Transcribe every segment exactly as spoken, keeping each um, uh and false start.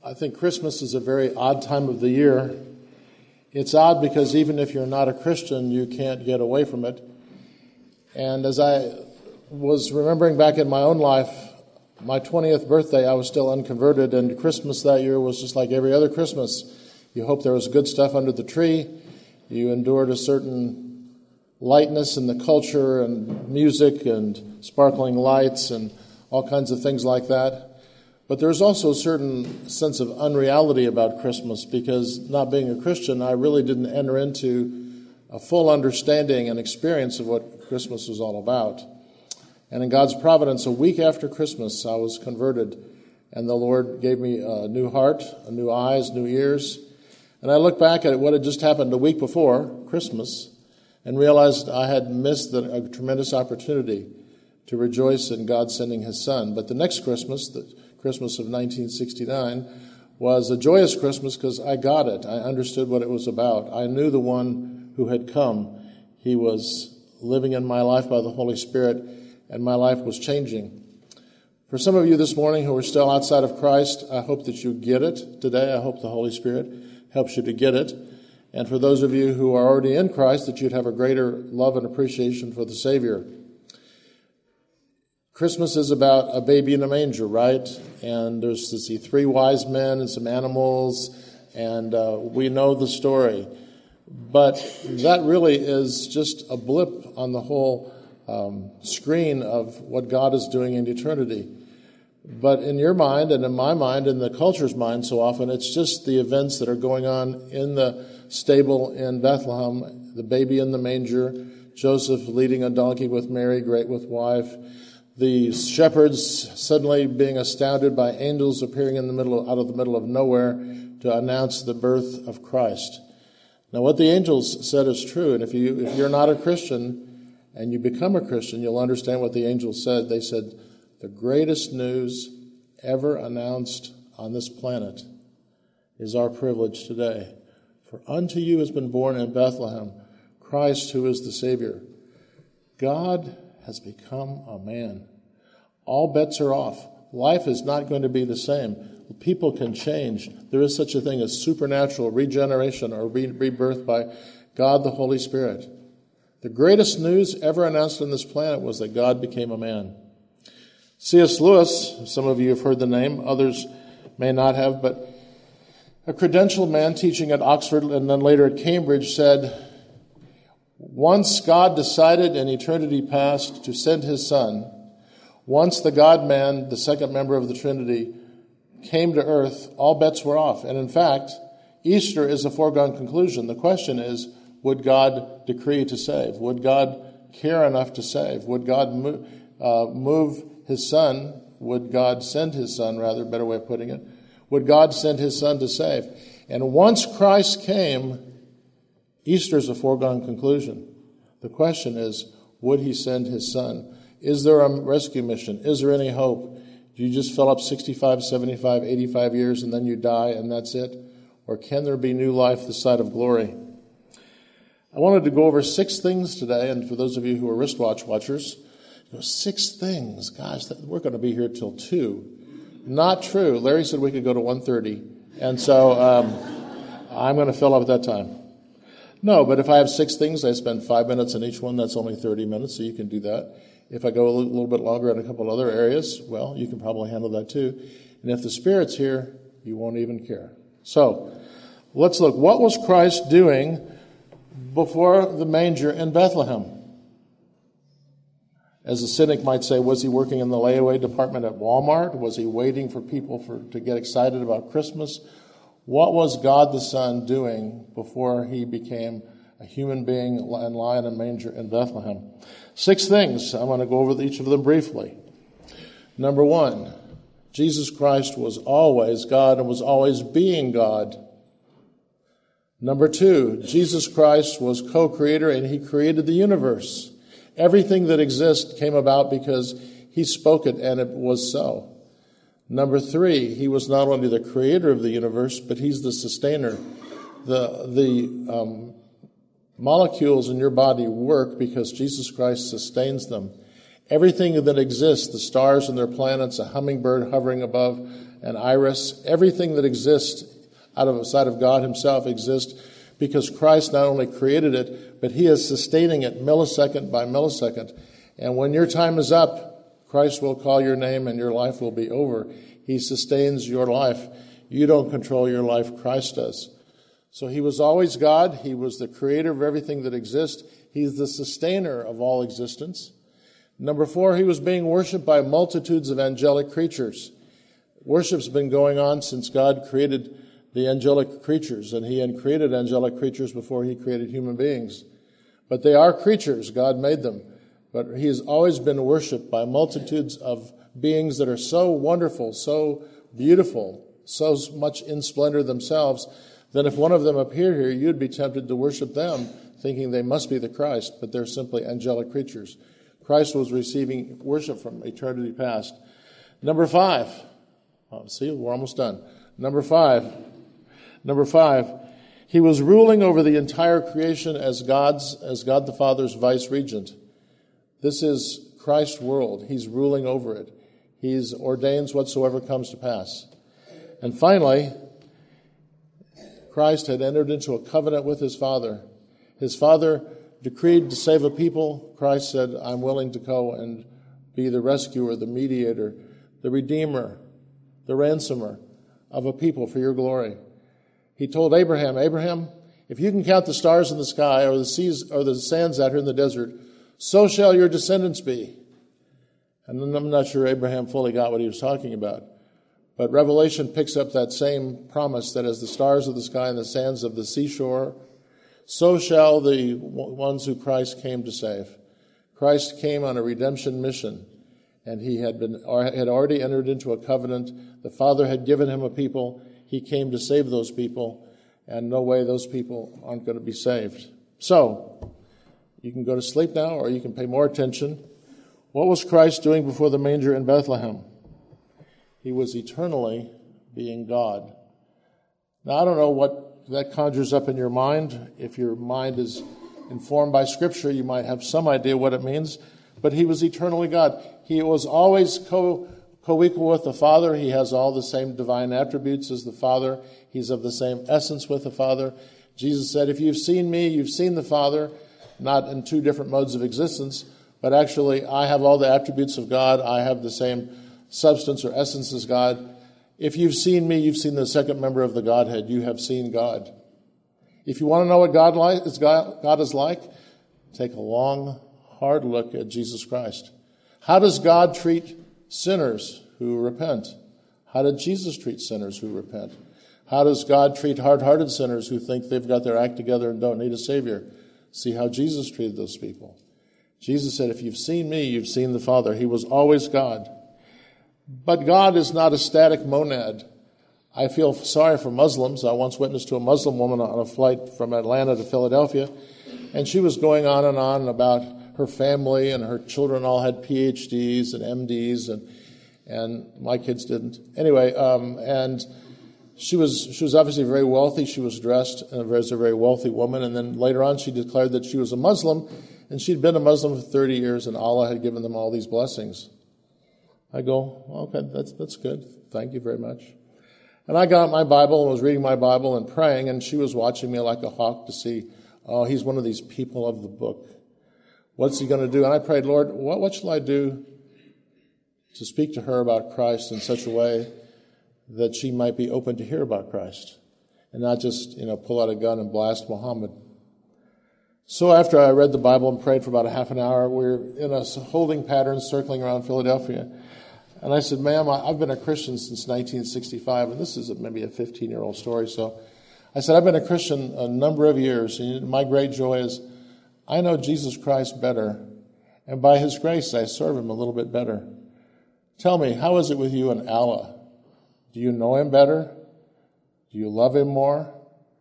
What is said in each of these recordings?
I think Christmas is a very odd time of the year. It's odd because even if you're not a Christian, you can't get away from it. And as I was remembering back in my own life, my twentieth birthday, I was still unconverted, and Christmas that year was just like every other Christmas. You hoped there was good stuff under the tree. You endured a certain lightness in the culture and music and sparkling lights and all kinds of things like that. But there's also a certain sense of unreality about Christmas because not being a Christian, I really didn't enter into a full understanding and experience of what Christmas was all about. And in God's providence, a week after Christmas, I was converted, and the Lord gave me a new heart, a new eyes, new ears. And I look back at what had just happened a week before Christmas and realized I had missed a, a tremendous opportunity to rejoice in God sending His Son. But the next Christmas, the Christmas of nineteen sixty-nine, was a joyous Christmas because I got it. I understood what it was about. I knew the one who had come. He was living in my life by the Holy Spirit, and my life was changing. For some of you this morning who are still outside of Christ, I hope that you get it today. I hope the Holy Spirit helps you to get it. And for those of you who are already in Christ, that you'd have a greater love and appreciation for the Savior. Christmas is about a baby in a manger, right? And there's to see three wise men and some animals, and uh, we know the story. But that really is just a blip on the whole um, screen of what God is doing in eternity. But in your mind and in my mind and the culture's mind so often, it's just the events that are going on in the stable in Bethlehem, the baby in the manger, Joseph leading a donkey with Mary, great with wife, the shepherds suddenly being astounded by angels appearing in the middle, out of the middle of nowhere to announce the birth of Christ. Now, what the angels said is true, and if you if you're not a Christian and you become a Christian, you'll understand what the angels said. They said, the greatest news ever announced on this planet is our privilege today. For unto you has been born in Bethlehem Christ, who is the Savior. God has become a man. All bets are off. Life is not going to be the same. People can change. There is such a thing as supernatural regeneration or re- rebirth by God the Holy Spirit. The greatest news ever announced on this planet was that God became a man. C S Lewis, some of you have heard the name, others may not have, but a credentialed man teaching at Oxford and then later at Cambridge said, once God decided in eternity past to send His Son, once the God-man, the second member of the Trinity, came to earth, all bets were off. And in fact, Easter is a foregone conclusion. The question is, would God decree to save? Would God care enough to save? Would God move, uh, move His Son? Would God send His Son, rather, better way of putting it? Would God send His Son to save? And once Christ came, Easter is a foregone conclusion. The question is, would He send His Son? Is there a rescue mission? Is there any hope? Do you just fill up sixty-five, seventy-five, eighty-five years and then you die and that's it? Or can there be new life this side of glory? I wanted to go over six things today, and for those of you who are wristwatch watchers, you know, six things. Gosh, we're going to be here till two. Not true. Larry said we could go to one thirty, and so um, I'm going to fill up that time. No, but if I have six things, I spend five minutes in each one. That's only thirty minutes, so you can do that. If I go a little bit longer in a couple other areas, well, you can probably handle that too. And if the Spirit's here, you won't even care. So, let's look. What was Christ doing before the manger in Bethlehem? As a cynic might say, was He working in the layaway department at Walmart? Was He waiting for people for to get excited about Christmas? What was God the Son doing before He became a human being and lie in a manger in Bethlehem? Six things. I'm going to go over each of them briefly. Number one, Jesus Christ was always God and was always being God. Number two, Jesus Christ was co-creator and He created the universe. Everything that exists came about because He spoke it and it was so. Number three, He was not only the creator of the universe, but He's the sustainer. The, the um, molecules in your body work because Jesus Christ sustains them. Everything that exists, the stars and their planets, a hummingbird hovering above and Iris. Everything that exists out of the side of God himself exists because Christ not only created it, but he is sustaining it millisecond by millisecond. And when your time is up, Christ will call your name and your life will be over. He sustains your life. You don't control your life, Christ does. So he was always God. He was the creator of everything that exists. He's the sustainer of all existence. Number four, he was being worshipped by multitudes of angelic creatures. Worship's been going on since God created the angelic creatures, and he had created angelic creatures before he created human beings. But they are creatures. God made them. But he has always been worshipped by multitudes of beings that are so wonderful, so beautiful, so much in splendor themselves, that if one of them appeared here, you'd be tempted to worship them, thinking they must be the Christ, but they're simply angelic creatures. Christ was receiving worship from eternity past. Number five. Oh, see, we're almost done. Number five. Number five. He was ruling over the entire creation as God's, as God the Father's vice regent. This is Christ's world. He's ruling over it. He ordains whatsoever comes to pass. And finally, Christ had entered into a covenant with his Father. His Father decreed to save a people. Christ said, I'm willing to go and be the rescuer, the mediator, the redeemer, the ransomer of a people for your glory. He told Abraham, Abraham, if you can count the stars in the sky or the seas or the sands out here in the desert, so shall your descendants be. And I'm not sure Abraham fully got what he was talking about. But Revelation picks up that same promise that as the stars of the sky and the sands of the seashore, so shall the ones who Christ came to save. Christ came on a redemption mission, and he had been or had already entered into a covenant. The Father had given him a people. He came to save those people, and no way those people aren't going to be saved. So, you can go to sleep now, or you can pay more attention. What was Christ doing before the manger in Bethlehem? He was eternally being God. Now, I don't know what that conjures up in your mind. If your mind is informed by Scripture, you might have some idea what it means. But he was eternally God. He was always co, co-equal with the Father. He has all the same divine attributes as the Father. He's of the same essence with the Father. Jesus said, if you've seen me, you've seen the Father, not in two different modes of existence, but actually I have all the attributes of God. I have the same substance or essence as God. If you've seen me, you've seen the second member of the Godhead. You have seen God. If you want to know what God, like, is God, God is like, take a long, hard look at Jesus Christ. How does God treat sinners who repent? How did Jesus treat sinners who repent? How does God treat hard-hearted sinners who think they've got their act together and don't need a Savior? See how Jesus treated those people. Jesus said, if you've seen me, you've seen the Father. He was always God. But God is not a static monad. I feel sorry for Muslims. I once witnessed to a Muslim woman on a flight from Atlanta to Philadelphia, and she was going on and on about her family, and her children all had P H Ds and M Ds, and and my kids didn't. Anyway, um, and she was she was obviously very wealthy. She was dressed as a very wealthy woman, and then later on she declared that she was a Muslim, and she'd been a Muslim for thirty years, and Allah had given them all these blessings. I go, okay, that's that's good. Thank you very much. And I got my Bible and was reading my Bible and praying, and she was watching me like a hawk to see, oh, he's one of these people of the book. What's he going to do? And I prayed, Lord, what, what shall I do to speak to her about Christ in such a way that she might be open to hear about Christ and not just, you know, pull out a gun and blast Muhammad. So after I read the Bible and prayed for about a half an hour, we were in a holding pattern circling around Philadelphia. And I said, ma'am, I've been a Christian since nineteen sixty-five, and this is maybe a fifteen-year-old story. So I said, I've been a Christian a number of years, and my great joy is I know Jesus Christ better, and by his grace I serve him a little bit better. Tell me, how is it with you and Allah? Do you know him better? Do you love him more?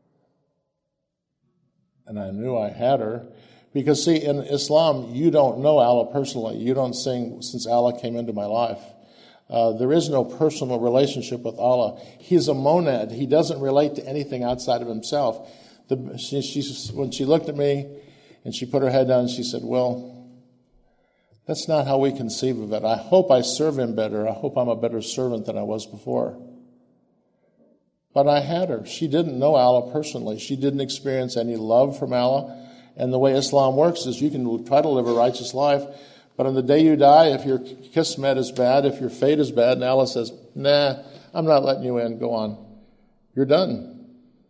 And I knew I had her. Because, see, in Islam, you don't know Allah personally. You don't sing, since Allah came into my life. Uh, there is no personal relationship with Allah. He's a monad. He doesn't relate to anything outside of himself. The, she, she, when she looked at me and she put her head down, she said, well, that's not how we conceive of it. I hope I serve him better. I hope I'm a better servant than I was before. but I had her. She didn't know Allah personally. She didn't experience any love from Allah. And the way Islam works is you can try to live a righteous life, but on the day you die, if your kismet is bad, if your fate is bad, and Allah says, nah, I'm not letting you in, go on, you're done.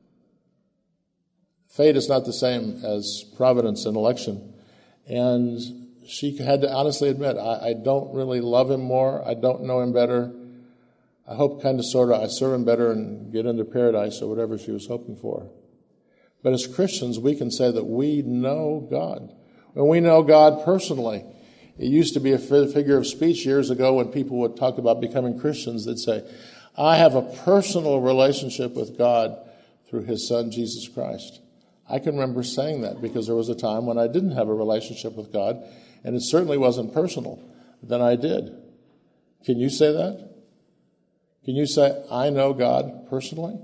Fate is not the same as providence and election. And she had to honestly admit, I, I don't really love him more. I don't know him better. I hope kind of sort of I serve him better and get into paradise or whatever she was hoping for. But as Christians, we can say that we know God. And we know God personally. It used to be a figure of speech years ago when people would talk about becoming Christians. They'd say, I have a personal relationship with God through his son, Jesus Christ. I can remember saying that because there was a time when I didn't have a relationship with God, and it certainly wasn't personal. Then I did. Can you say that? Can you say, I know God personally?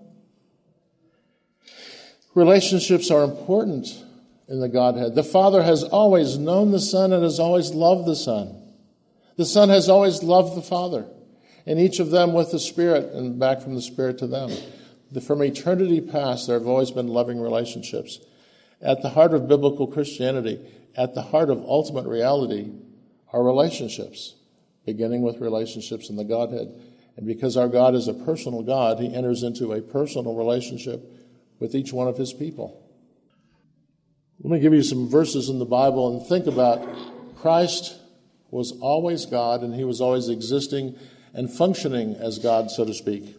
Relationships are important in the Godhead. The Father has always known the Son and has always loved the Son. The Son has always loved the Father, and each of them with the Spirit and back from the Spirit to them. From eternity past, there have always been loving relationships. At the heart of biblical Christianity, at the heart of ultimate reality, are relationships, beginning with relationships in the Godhead. And because our God is a personal God, he enters into a personal relationship with each one of his people. Let me give you some verses in the Bible and think about Christ was always God, and he was always existing and functioning as God, so to speak.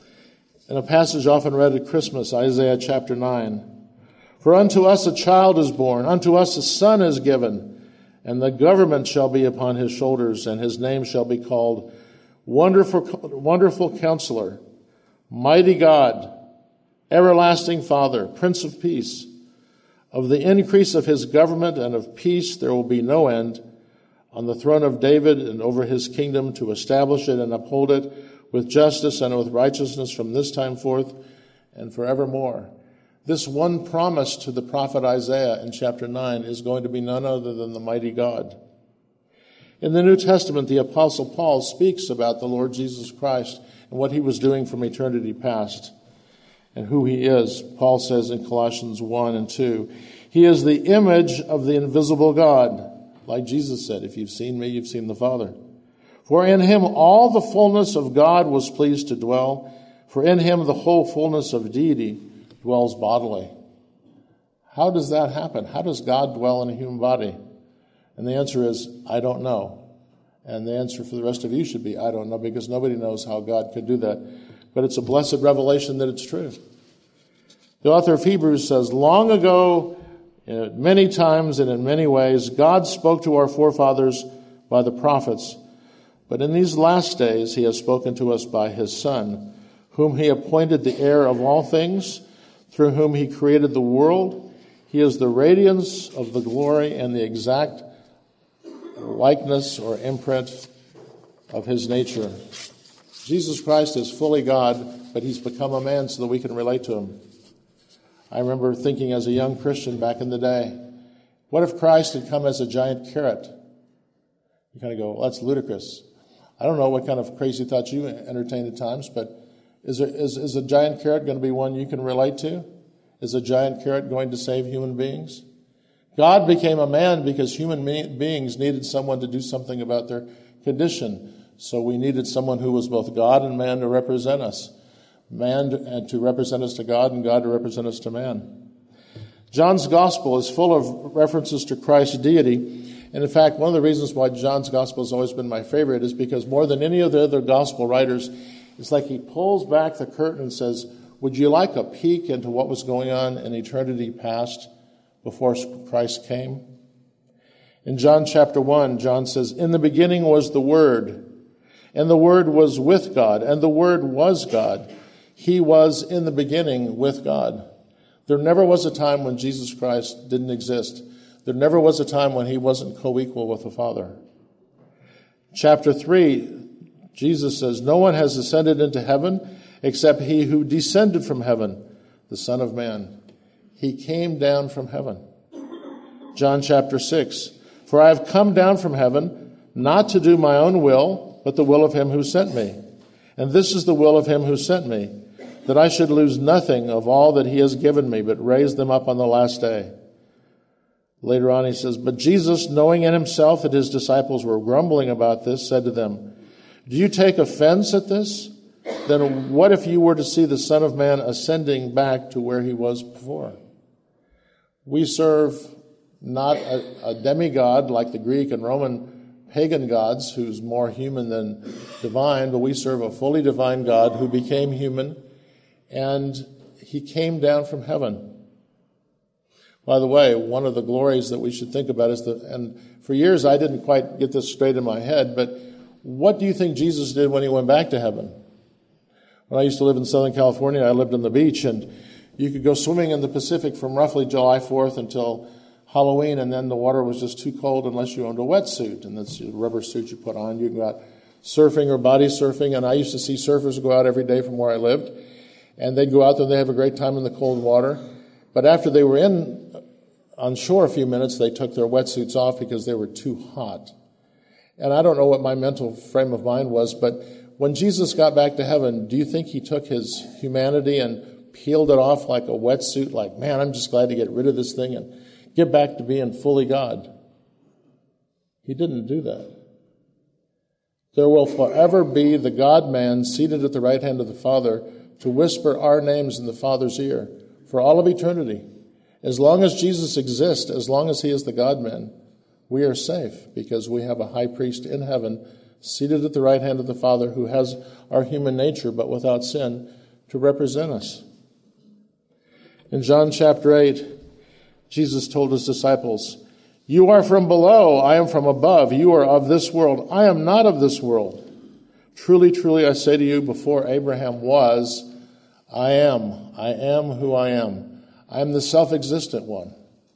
In a passage often read at Christmas, Isaiah chapter nine, for unto us a child is born, unto us a son is given, and the government shall be upon his shoulders, and his name shall be called Wonderful, Wonderful Counselor, Mighty God, Everlasting Father, Prince of Peace. Of the increase of his government and of peace there will be no end, on the throne of David and over his kingdom, to establish it and uphold it with justice and with righteousness from this time forth and forevermore. This one promise to the prophet Isaiah in chapter nine is going to be none other than the mighty God. In the New Testament, the Apostle Paul speaks about the Lord Jesus Christ and what he was doing from eternity past and who he is. Paul says in Colossians one and two, he is the image of the invisible God. Like Jesus said, if you've seen me, you've seen the Father. For in him all the fullness of God was pleased to dwell, for in him the whole fullness of deity dwells bodily. How does that happen? How does God dwell in a human body? And the answer is, I don't know. And the answer for the rest of you should be, I don't know, because nobody knows how God could do that. But it's a blessed revelation that it's true. The author of Hebrews says, long ago, many times and in many ways, God spoke to our forefathers by the prophets. But in these last days, he has spoken to us by his Son, whom he appointed the heir of all things, through whom he created the world. He is the radiance of the glory and the exact likeness or imprint of his nature. Jesus Christ is fully God, but he's become a man so that we can relate to him. I remember thinking as a young Christian back in the day, what if Christ had come as a giant carrot? You kind of go, well, that's ludicrous. I don't know what kind of crazy thoughts you entertain at times, but is, there, is, is a giant carrot going to be one you can relate to? Is a giant carrot going to save human beings? God became a man because human beings needed someone to do something about their condition. So we needed someone who was both God and man to represent us. Man to, to represent us to God and God to represent us to man. John's gospel is full of references to Christ's deity. And in fact, one of the reasons why John's gospel has always been my favorite is because more than any of the other gospel writers, it's like he pulls back the curtain and says, would you like a peek into what was going on in eternity past before Christ came? In John chapter one, John says, in the beginning was the Word, and the Word was with God, and the Word was God. He was in the beginning with God. There never was a time when Jesus Christ didn't exist. There never was a time when he wasn't co-equal with the Father. Chapter three, Jesus says, no one has ascended into heaven except he who descended from heaven, the Son of Man. He came down from heaven. John chapter six, for I have come down from heaven, not to do my own will, but the will of him who sent me. And this is the will of him who sent me, that I should lose nothing of all that he has given me, but raise them up on the last day. Later on he says, but Jesus, knowing in himself that his disciples were grumbling about this, said to them, do you take offense at this? Then what if you were to see the Son of Man ascending back to where he was before? We serve not a, a demigod like the Greek and Roman pagan gods, who's more human than divine, but we serve a fully divine God who became human, and he came down from heaven. By the way, one of the glories that we should think about is that, and for years I didn't quite get this straight in my head, but what do you think Jesus did when he went back to heaven? When I used to live in Southern California, I lived on the beach, and you could go swimming in the Pacific from roughly July fourth until Halloween, and then the water was just too cold unless you owned a wetsuit, and that's a rubber suit you put on. You can go out surfing or body surfing, and I used to see surfers go out every day from where I lived, and they'd go out there and they'd have a great time in the cold water. But after they were in on shore a few minutes, they took their wetsuits off because they were too hot. And I don't know what my mental frame of mind was, but when Jesus got back to heaven, do you think he took his humanity and peeled it off like a wetsuit, like, man, I'm just glad to get rid of this thing and get back to being fully God? He didn't do that. There will forever be the God-man seated at the right hand of the Father to whisper our names in the Father's ear for all of eternity. As long as Jesus exists, as long as he is the God-man, we are safe because we have a high priest in heaven seated at the right hand of the Father who has our human nature but without sin to represent us. In John chapter eight, Jesus told his disciples, you are from below, I am from above. You are of this world, I am not of this world. Truly, truly, I say to you, before Abraham was, I am. I am who I am. I am the self-existent one.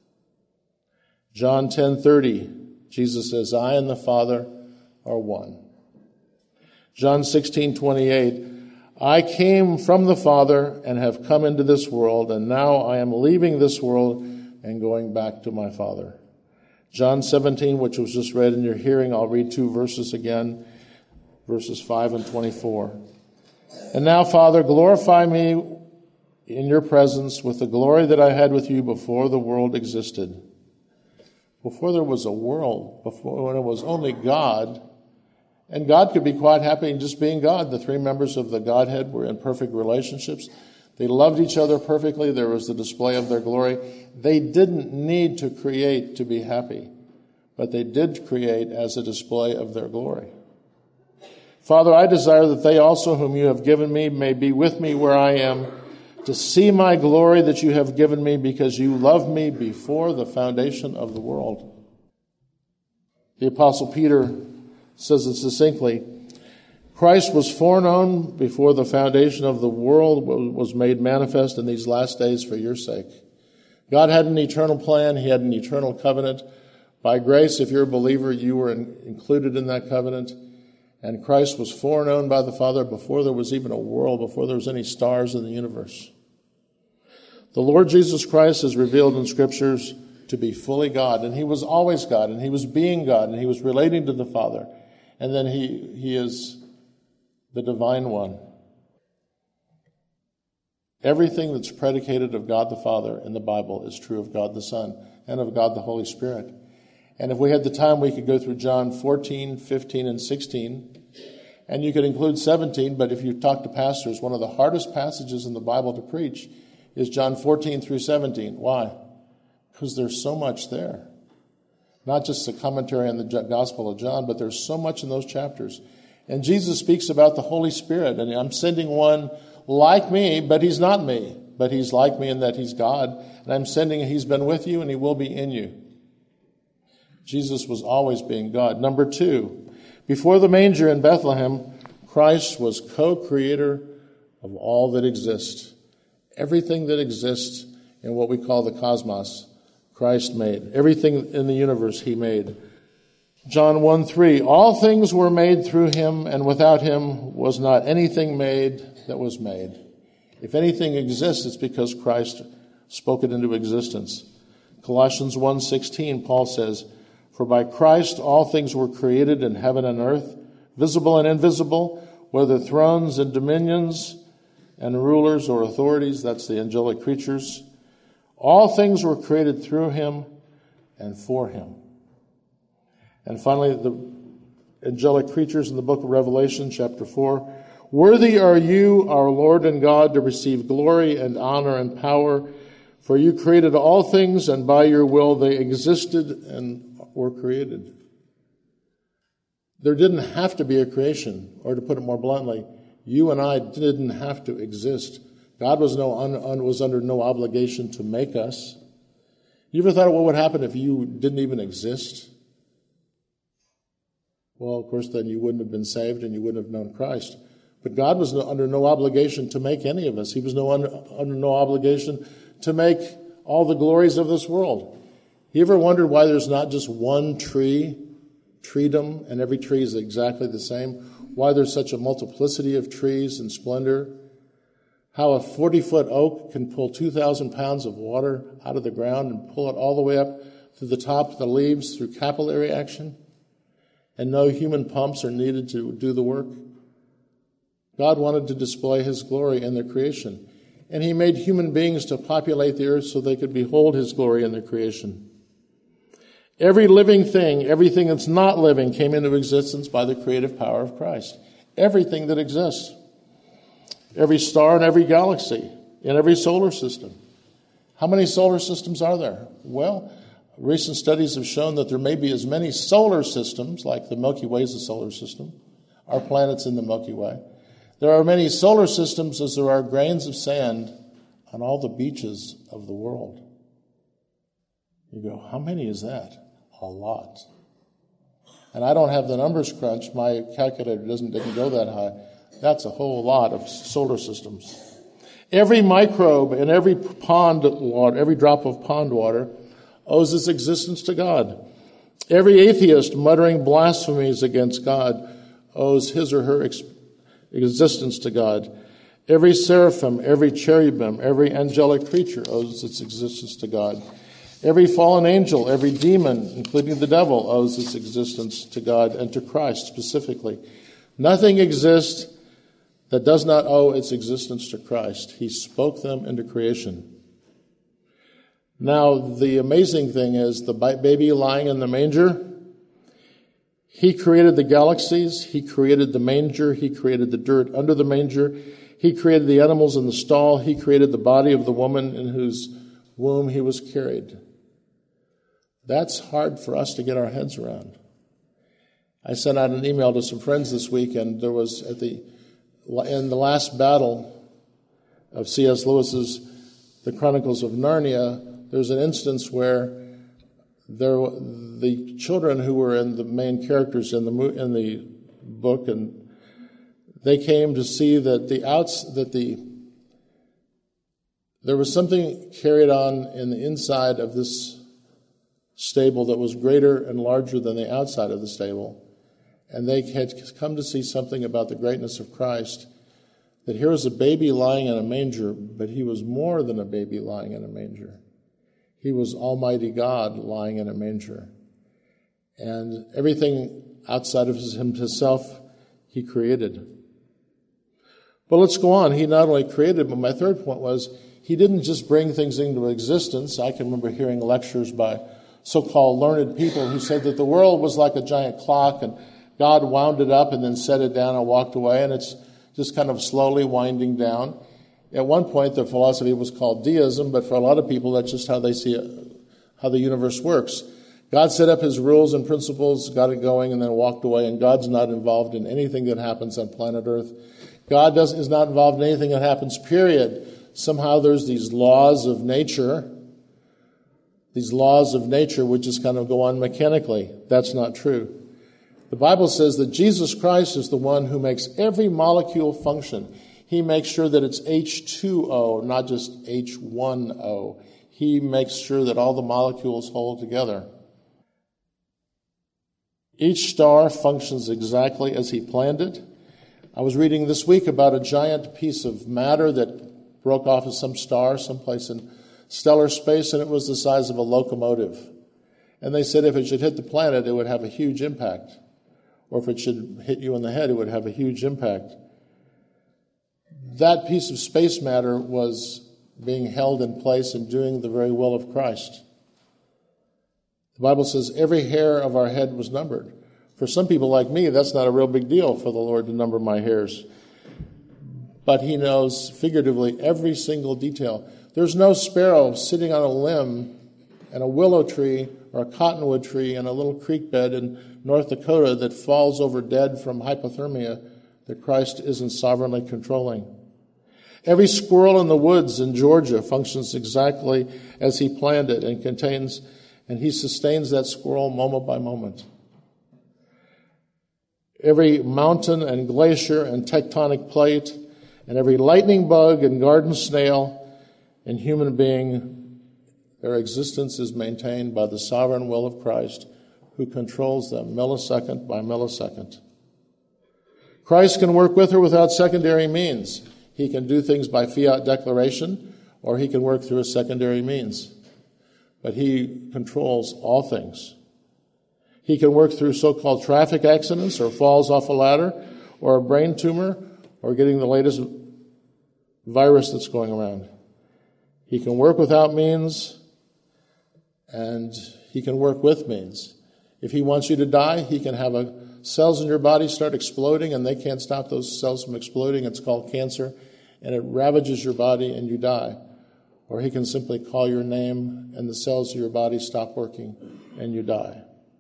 John ten thirty, Jesus says, I and the Father are one. John sixteen twenty-eight, I came from the Father and have come into this world, and now I am leaving this world and going back to my Father. John seventeen, which was just read in your hearing, I'll read two verses again, verses five and twenty-four. And now, Father, glorify me in your presence with the glory that I had with you before the world existed. Before there was a world, before when it was only God, and God could be quite happy in just being God. The three members of the Godhead were in perfect relationships. They loved each other perfectly. There was the display of their glory. They didn't need to create to be happy, but they did create as a display of their glory. Father, I desire that they also whom you have given me may be with me where I am, to see my glory that you have given me because you loved me before the foundation of the world. The Apostle Peter says it succinctly, Christ was foreknown before the foundation of the world was made manifest in these last days for your sake. God had an eternal plan. He had an eternal covenant. By grace, if you're a believer, you were in, included in that covenant. And Christ was foreknown by the Father before there was even a world, before there was any stars in the universe. The Lord Jesus Christ is revealed in Scriptures to be fully God, and he was always God, and he was being God, and he was relating to the Father. And then he, he is the divine one. Everything that's predicated of God the Father in the Bible is true of God the Son and of God the Holy Spirit. And if we had the time, we could go through John fourteen, fifteen, and sixteen. And you could include seventeen, but if you talk to pastors, one of the hardest passages in the Bible to preach is John fourteen through seventeen. Why? Because there's so much there. Not just a commentary on the Gospel of John, but there's so much in those chapters. And Jesus speaks about the Holy Spirit, and I'm sending one like me, but he's not me. But he's like me in that he's God. And I'm sending, he's been with you, and he will be in you. Jesus was always being God. Number two, before the manger in Bethlehem, Christ was co-creator of all that exists. Everything that exists in what we call the cosmos, Christ made. Everything in the universe he made. John one three, all things were made through him, and without him was not anything made that was made. If anything exists, it's because Christ spoke it into existence. Colossians one sixteen, Paul says, for by Christ all things were created in heaven and earth, visible and invisible, whether thrones and dominions, and rulers or authorities, that's the angelic creatures. All things were created through him and for him. And finally, the angelic creatures in the book of Revelation, chapter four. Worthy are you, our Lord and God, to receive glory and honor and power, for you created all things, and by your will they existed and were created. There didn't have to be a creation, or to put it more bluntly, you and I didn't have to exist. God was no un, un, was under no obligation to make us. You ever thought of what would happen if you didn't even exist? Well, of course, then you wouldn't have been saved and you wouldn't have known Christ. But God was no, under no obligation to make any of us. He was no under, under no obligation to make all the glories of this world. You ever wondered why there's not just one tree, treedom, and every tree is exactly the same? Why there's such a multiplicity of trees and splendor? How a forty-foot oak can pull two thousand pounds of water out of the ground and pull it all the way up to the top of the leaves through capillary action? And no human pumps are needed to do the work. God wanted to display his glory in their creation. And he made human beings to populate the earth so they could behold his glory in their creation. Every living thing, everything that's not living, came into existence by the creative power of Christ. Everything that exists. Every star in every galaxy, in every solar system. How many solar systems are there? Well, recent studies have shown that there may be as many solar systems, like the Milky Way is a solar system, our planet's in the Milky Way. There are many solar systems as there are grains of sand on all the beaches of the world. You go, how many is that? A lot. And I don't have the numbers crunched. My calculator doesn't didn't go that high. That's a whole lot of solar systems. Every microbe in every pond water, every drop of pond water, owes its existence to God. Every atheist muttering blasphemies against God owes his or her ex- existence to God. Every seraphim, every cherubim, every angelic creature owes its existence to God. Every fallen angel, every demon, including the devil, owes its existence to God and to Christ specifically. Nothing exists that does not owe its existence to Christ. He spoke them into creation. Now, the amazing thing is the baby lying in the manger, he created the galaxies, he created the manger, he created the dirt under the manger, he created the animals in the stall, he created the body of the woman in whose womb he was carried. That's hard for us to get our heads around. I sent out an email to some friends this week, and there was at the in the last battle of C S Lewis's The Chronicles of Narnia, there's an instance where there the children who were in the main characters in the in the book, and they came to see that the outs that the there was something carried on in the inside of this stable that was greater and larger than the outside of the stable. And they had come to see something about the greatness of Christ, that here was a baby lying in a manger, but he was more than a baby lying in a manger. He was Almighty God lying in a manger. And everything outside of himself, he created. But let's go on. He not only created, but my third point was, he didn't just bring things into existence. I can remember hearing lectures by so-called learned people who said that the world was like a giant clock and God wound it up and then set it down and walked away, and it's just kind of slowly winding down. At one point, the philosophy was called deism, but for a lot of people, that's just how they see it, how the universe works. God set up his rules and principles, got it going, and then walked away, and God's not involved in anything that happens on planet Earth. God does, is not involved in anything that happens, period. Somehow there's these laws of nature, these laws of nature which just kind of go on mechanically. That's not true. The Bible says that Jesus Christ is the one who makes every molecule function. He makes sure that it's H two O, not just H one O. He makes sure that all the molecules hold together. Each star functions exactly as he planned it. I was reading this week about a giant piece of matter that broke off of some star someplace in stellar space, and it was the size of a locomotive. And they said if it should hit the planet, it would have a huge impact. Or if it should hit you in the head, it would have a huge impact. that piece of space matter was being held in place and doing the very will of Christ. The Bible says every hair of our head was numbered. For some people like me, that's not a real big deal for the Lord to number my hairs. But he knows figuratively every single detail. There's no sparrow sitting on a limb and a willow tree or a cottonwood tree in a little creek bed in North Dakota that falls over dead from hypothermia that Christ isn't sovereignly controlling. Every squirrel in the woods in Georgia functions exactly as he planned it and contains, and he sustains that squirrel moment by moment. Every mountain and glacier and tectonic plate and every lightning bug and garden snail and human being, their existence is maintained by the sovereign will of Christ, who controls them millisecond by millisecond. Christ can work with or without secondary means. He can do things by fiat declaration, or he can work through a secondary means. But he controls all things. He can work through so-called traffic accidents, or falls off a ladder, or a brain tumor, or getting the latest virus that's going around. He can work without means, and he can work with means. If he wants you to die, he can have a, cells in your body start exploding, and they can't stop those cells from exploding. It's called cancer, and it ravages your body, and you die. Or he can simply call your name, and the cells of your body stop working, and you die.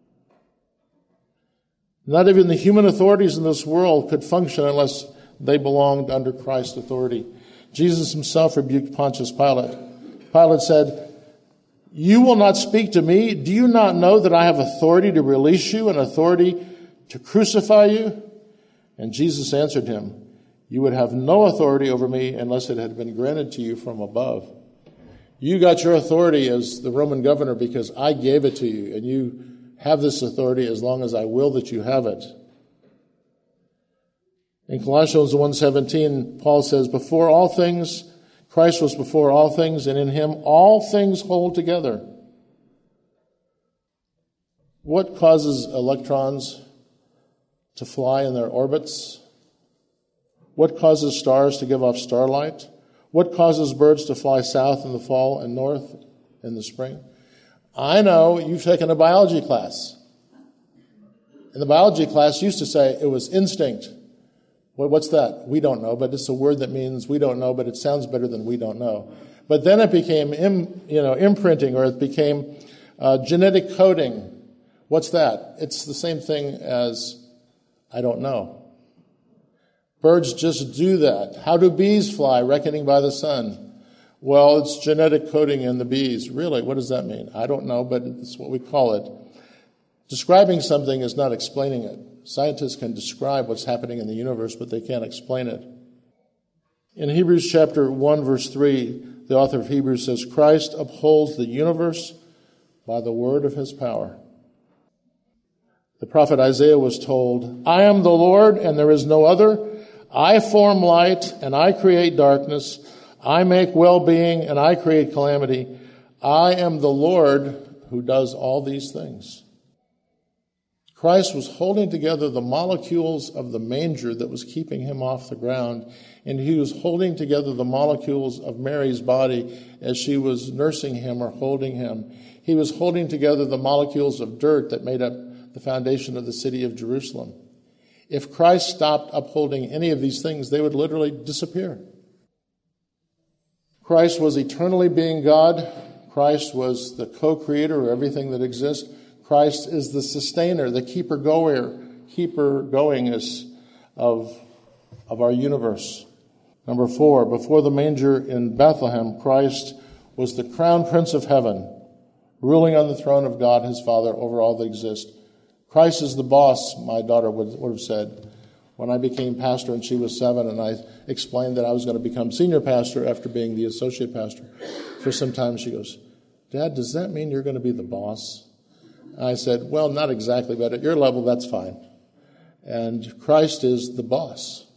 Not even the human authorities in this world could function unless they belonged under Christ's authority. Jesus himself rebuked Pontius Pilate. Pilate said, "You will not speak to me? Do you not know that I have authority to release you and authority to crucify you?" And Jesus answered him, "You would have no authority over me unless it had been granted to you from above. You got your authority as the Roman governor because I gave it to you, and you have this authority as long as I will that you have it." In Colossians one seventeen, Paul says, "Before all things, Christ was before all things, and in him all things hold together." What causes electrons to fly in their orbits? What causes stars to give off starlight? What causes birds to fly south in the fall and north in the spring? I know you've taken a biology class. And the biology class used to say it was instinct. Well, what's that? We don't know, but it's a word that means we don't know, but it sounds better than we don't know. But then it became Im, you know, imprinting, or it became uh, genetic coding. What's that? It's the same thing as I don't know. Birds just do that. How do bees fly, reckoning by the sun? Well, it's genetic coding in the bees. Really, what does that mean? I don't know, but it's what we call it. Describing something is not explaining it. Scientists can describe what's happening in the universe, but they can't explain it. In Hebrews chapter one, verse three, the author of Hebrews says, "Christ upholds the universe by the word of his power." The prophet Isaiah was told, "I am the Lord, and there is no other. I form light, and I create darkness. I make well-being, and I create calamity. I am the Lord who does all these things." Christ was holding together the molecules of the manger that was keeping him off the ground, and he was holding together the molecules of Mary's body as she was nursing him or holding him. He was holding together the molecules of dirt that made up the foundation of the city of Jerusalem. If Christ stopped upholding any of these things, they would literally disappear. Christ was eternally being God. Christ was the co-creator of everything that exists. Christ is the sustainer, the keeper goer, keeper goingest of, of our universe. Number four, before the manger in Bethlehem, Christ was the crown prince of heaven, ruling on the throne of God, his Father, over all that exists. Christ is the boss, my daughter would, would have said, when I became pastor and she was seven, and I explained that I was going to become senior pastor after being the associate pastor for some time. She goes, "Dad, does that mean you're going to be the boss?" I said, "Well, not exactly, but at your level, that's fine." And Christ is the boss.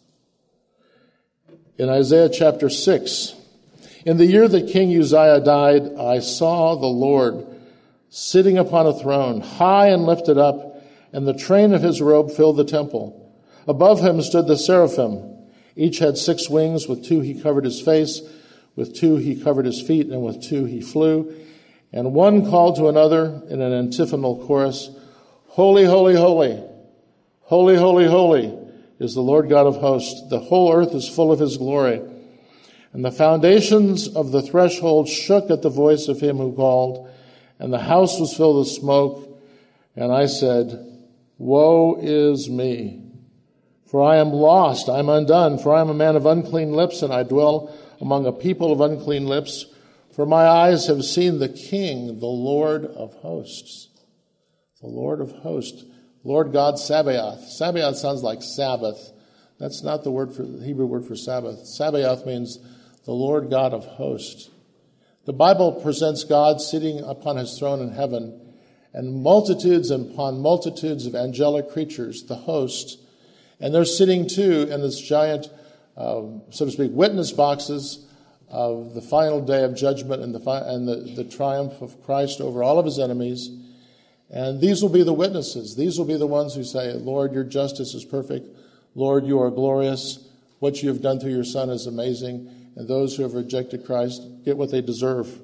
In Isaiah chapter six, "In the year that King Uzziah died, I saw the Lord sitting upon a throne, high and lifted up, and the train of his robe filled the temple. Above him stood the seraphim. Each had six wings. With two he covered his face, with two he covered his feet, and with two he flew. And one called to another in an antiphonal chorus, Holy, holy, holy, holy, holy, holy is the Lord God of hosts. The whole earth is full of his glory. And the foundations of the threshold shook at the voice of him who called, and the house was filled with smoke. And I said, Woe is me, for I am lost, I am undone, for I am a man of unclean lips, and I dwell among a people of unclean lips. For my eyes have seen the King, the Lord of hosts. The Lord of hosts. Lord God Sabaoth. Sabaoth sounds like Sabbath. That's not the word for the Hebrew word for Sabbath. Sabaoth means the Lord God of hosts. The Bible presents God sitting upon his throne in heaven, and multitudes upon multitudes of angelic creatures, the host, and they're sitting too in this giant, uh, so to speak, witness boxes of the final day of judgment and the fi- and the, the triumph of Christ over all of his enemies. And these will be the witnesses. These will be the ones who say, Lord, your justice is perfect. Lord, you are glorious. What you have done through your Son is amazing. And those who have rejected Christ get what they deserve.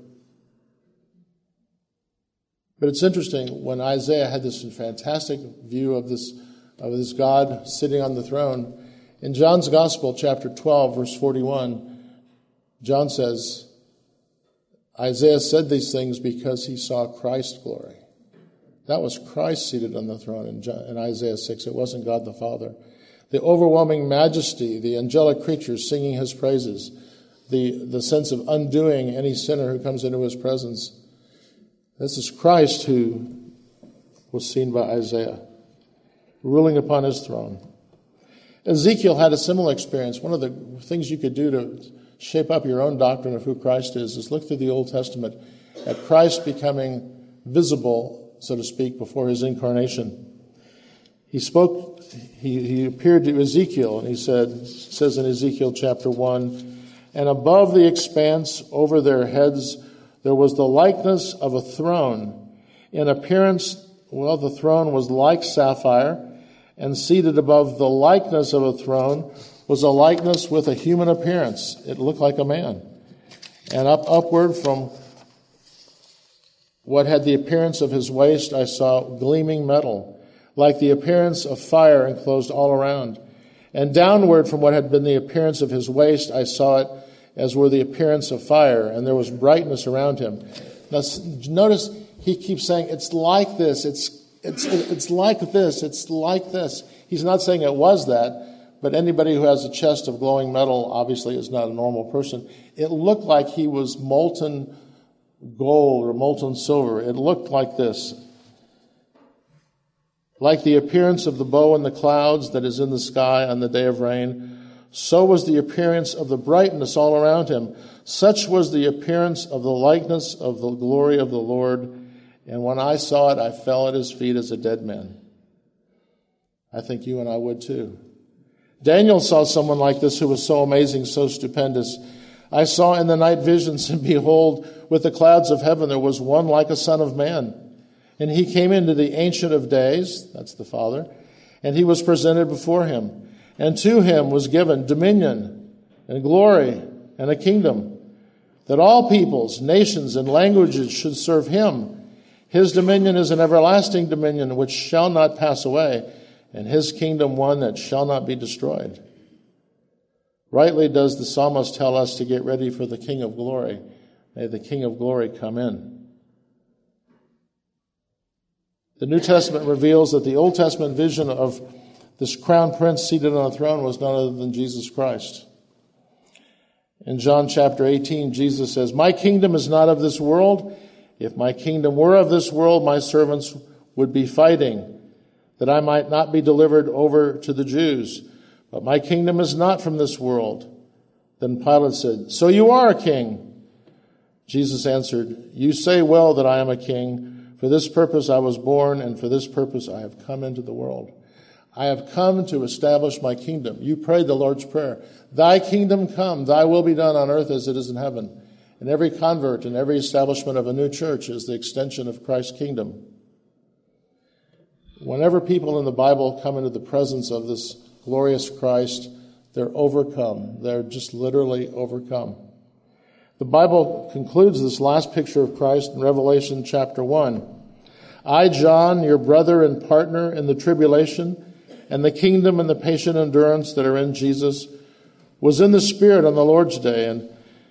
But it's interesting, when Isaiah had this fantastic view of this, of this God sitting on the throne, in John's Gospel, chapter twelve, verse forty-one, John says, Isaiah said these things because he saw Christ's glory. That was Christ seated on the throne in, John, in Isaiah six. It wasn't God the Father. The overwhelming majesty, the angelic creatures singing his praises, the, the sense of undoing any sinner who comes into his presence. This is Christ who was seen by Isaiah, ruling upon his throne. Ezekiel had a similar experience. One of the things you could do to shape up your own doctrine of who Christ is is look through the Old Testament at Christ becoming visible, so to speak, before his incarnation. He spoke, he, he appeared to Ezekiel, and he said, it says in Ezekiel chapter one, and above the expanse over their heads there was the likeness of a throne. In appearance, well, the throne was like sapphire, and seated above the likeness of a throne was a likeness with a human appearance. It looked like a man. And up upward from what had the appearance of his waist, I saw gleaming metal, like the appearance of fire enclosed all around. And downward from what had been the appearance of his waist, I saw it as were the appearance of fire, and there was brightness around him. Now, notice he keeps saying, it's like this, it's it's it's like this, it's like this. He's not saying it was that, but anybody who has a chest of glowing metal obviously is not a normal person. It looked like he was molten gold or molten silver. It looked like this. Like the appearance of the bow in the clouds that is in the sky on the day of rain, so was the appearance of the brightness all around him. Such was the appearance of the likeness of the glory of the Lord. And when I saw it, I fell at his feet as a dead man. I think you and I would too. Daniel saw someone like this who was so amazing, so stupendous. I saw in the night visions, and behold, with the clouds of heaven there was one like a son of man. And he came into the Ancient of Days, that's the Father, and he was presented before him. And to him was given dominion and glory and a kingdom, that all peoples, nations, and languages should serve him. His dominion is an everlasting dominion which shall not pass away, and his kingdom one that shall not be destroyed. Rightly does the psalmist tell us to get ready for the King of glory. May the King of glory come in. The New Testament reveals that the Old Testament vision of this crown prince seated on a throne was none other than Jesus Christ. In John chapter eighteen, Jesus says, my kingdom is not of this world. If my kingdom were of this world, my servants would be fighting, that I might not be delivered over to the Jews. But my kingdom is not from this world. Then Pilate said, so you are a king. Jesus answered, you say well that I am a king. For this purpose I was born, and for this purpose I have come into the world. I have come to establish my kingdom. You prayed the Lord's Prayer. Thy kingdom come, thy will be done on earth as it is in heaven. And every convert and every establishment of a new church is the extension of Christ's kingdom. Whenever people in the Bible come into the presence of this glorious Christ, They're overcome. They're just literally overcome. The Bible concludes this last picture of Christ in Revelation chapter one. I, John, your brother and partner in the tribulation and the kingdom and the patient endurance that are in Jesus, was in the Spirit on the Lord's day, and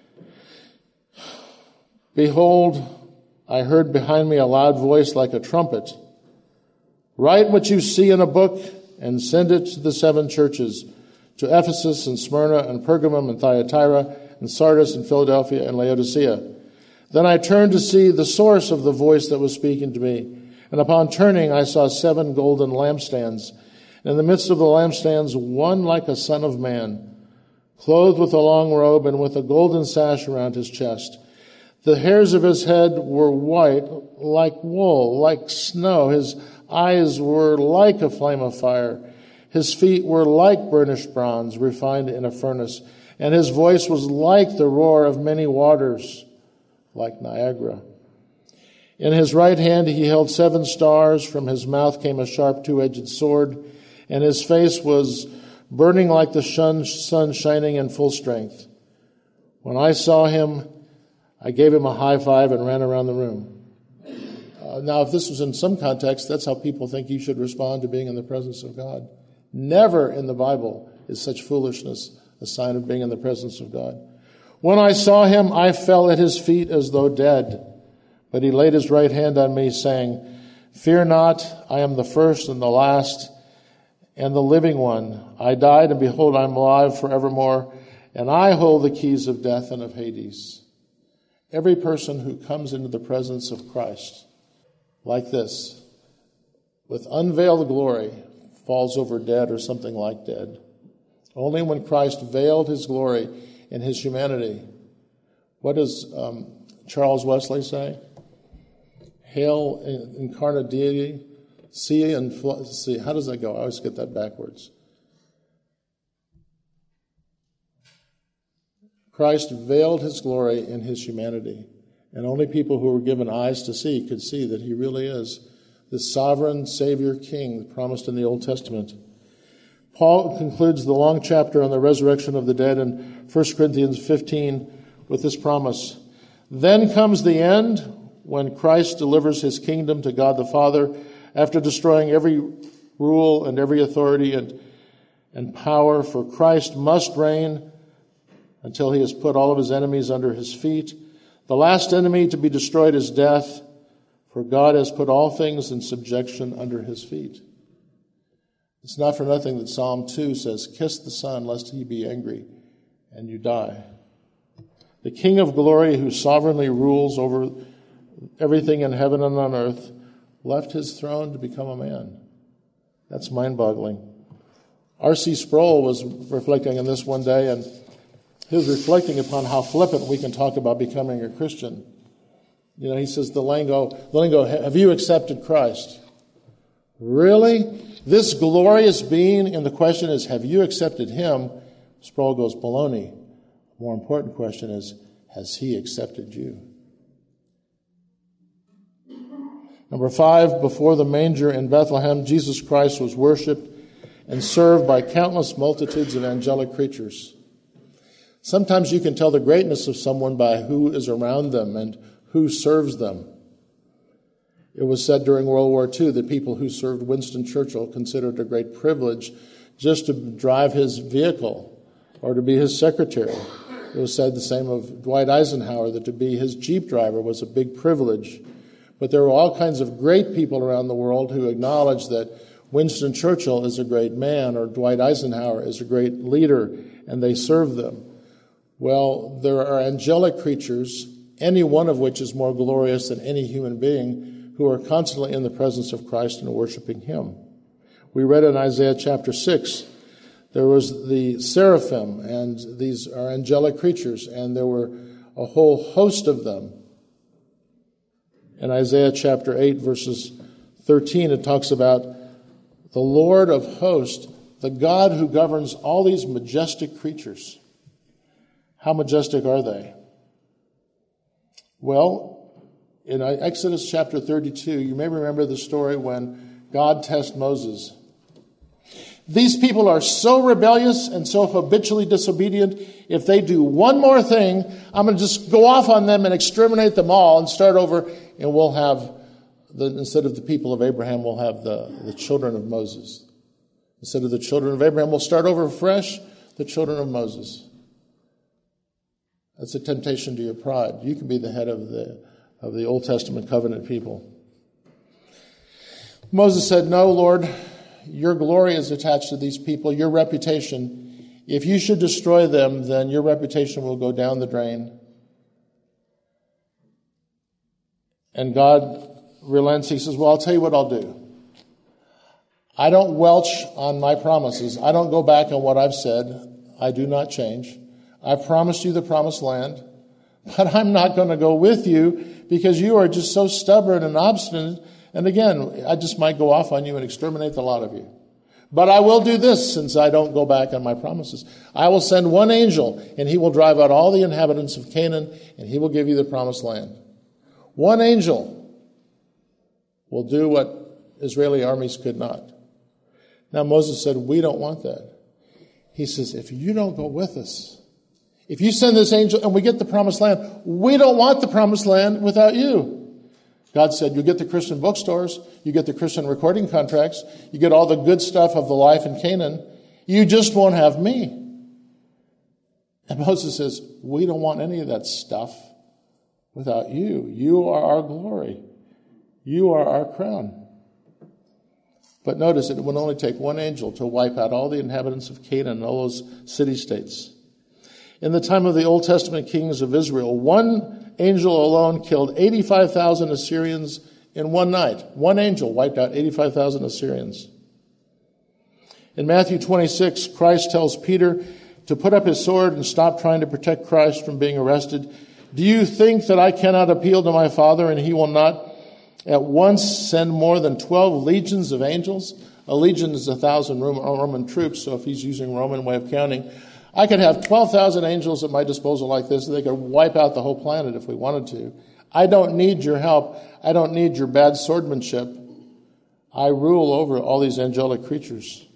behold, I heard behind me a loud voice like a trumpet. Write what you see in a book and send it to the seven churches, to Ephesus and Smyrna and Pergamum and Thyatira and Sardis and Philadelphia and Laodicea. Then I turned to see the source of the voice that was speaking to me. And upon turning, I saw seven golden lampstands. And in the midst of the lampstands, one like a son of man, clothed with a long robe and with a golden sash around his chest. The hairs of his head were white, like wool, like snow. His eyes were like a flame of fire. His feet were like burnished bronze, refined in a furnace. And his voice was like the roar of many waters, like Niagara. In his right hand he held seven stars. From his mouth came a sharp two-edged sword. And his face was burning like the sun shining in full strength. When I saw him, I gave him a high five and ran around the room. Uh, now, if this was in some context, that's how people think you should respond to being in the presence of God. Never in the Bible is such foolishness a sign of being in the presence of God. When I saw him, I fell at his feet as though dead. But he laid his right hand on me, saying, Fear not, I am the first and the last and the living one. I died, and behold, I am alive forevermore, and I hold the keys of death and of Hades. Every person who comes into the presence of Christ like this, with unveiled glory, falls over dead or something like dead. Only when Christ veiled his glory in his humanity. What does um, Charles Wesley say? Hail incarnate deity, see and fl- see. How does that go? I always get that backwards. Christ veiled his glory in his humanity, and only people who were given eyes to see could see that he really is the sovereign Savior King promised in the Old Testament. Paul concludes the long chapter on the resurrection of the dead in First Corinthians fifteen with this promise. Then comes the end, when Christ delivers his kingdom to God the Father, after destroying every rule and every authority and, and power, for Christ must reign until he has put all of his enemies under his feet. The last enemy to be destroyed is death, for God has put all things in subjection under his feet. It's not for nothing that Psalm two says, Kiss the Son, lest he be angry, and you die. The King of glory, who sovereignly rules over everything in heaven and on earth, left his throne to become a man. That's mind-boggling. R C Sproul was reflecting on this one day, and he was reflecting upon how flippant we can talk about becoming a Christian. You know, he says the lingo, the lingo, have you accepted Christ? Really? This glorious being, and the question is, have you accepted him? Sproul goes, baloney. The more important question is, has he accepted you? Number five, before the manger in Bethlehem, Jesus Christ was worshipped and served by countless multitudes of angelic creatures. Sometimes you can tell the greatness of someone by who is around them and who serves them. It was said during World War Two that people who served Winston Churchill considered it a great privilege just to drive his vehicle or to be his secretary. It was said the same of Dwight Eisenhower, that to be his Jeep driver was a big privilege. But there were all kinds of great people around the world who acknowledged that Winston Churchill is a great man or Dwight Eisenhower is a great leader, and they served them. Well, there are angelic creatures, any one of which is more glorious than any human being, who are constantly in the presence of Christ and worshiping him. We read in Isaiah chapter six, there was the seraphim, and these are angelic creatures, and there were a whole host of them. In Isaiah chapter eight, verses thirteen, it talks about the Lord of hosts, the God who governs all these majestic creatures. How majestic are they? Well, in Exodus chapter thirty-two, you may remember the story when God tests Moses. These people are so rebellious and so habitually disobedient. If they do one more thing, I'm going to just go off on them and exterminate them all and start over, and we'll have, the, instead of the people of Abraham, we'll have the, the children of Moses. Instead of the children of Abraham, we'll start over fresh, the children of Moses. That's a temptation to your pride. You can be the head of the of the Old Testament covenant people. Moses said, no, Lord, your glory is attached to these people, your reputation. If you should destroy them, then your reputation will go down the drain. And God relents. He says, well, I'll tell you what I'll do. I don't welch on my promises. I don't go back on what I've said. I do not change. I've promised you the promised land, but I'm not going to go with you because you are just so stubborn and obstinate. And again, I just might go off on you and exterminate the lot of you. But I will do this since I don't go back on my promises. I will send one angel, and he will drive out all the inhabitants of Canaan, and he will give you the promised land. One angel will do what Israeli armies could not. Now Moses said, we don't want that. He says, if you don't go with us, if you send this angel and we get the promised land, we don't want the promised land without you. God said, you get the Christian bookstores, you get the Christian recording contracts, you get all the good stuff of the life in Canaan, you just won't have me. And Moses says, we don't want any of that stuff without you. You are our glory. You are our crown. But notice it would only take one angel to wipe out all the inhabitants of Canaan and all those city-states. In the time of the Old Testament kings of Israel, one angel alone killed eighty-five thousand Assyrians in one night. One angel wiped out eighty-five thousand Assyrians. In Matthew twenty-six, Christ tells Peter to put up his sword and stop trying to protect Christ from being arrested. Do you think that I cannot appeal to my Father and he will not at once send more than twelve legions of angels? A legion is a thousand Roman troops, so if he's using Roman way of counting, I could have twelve thousand angels at my disposal like this, and they could wipe out the whole planet if we wanted to. I don't need your help. I don't need your bad swordmanship. I rule over all these angelic creatures.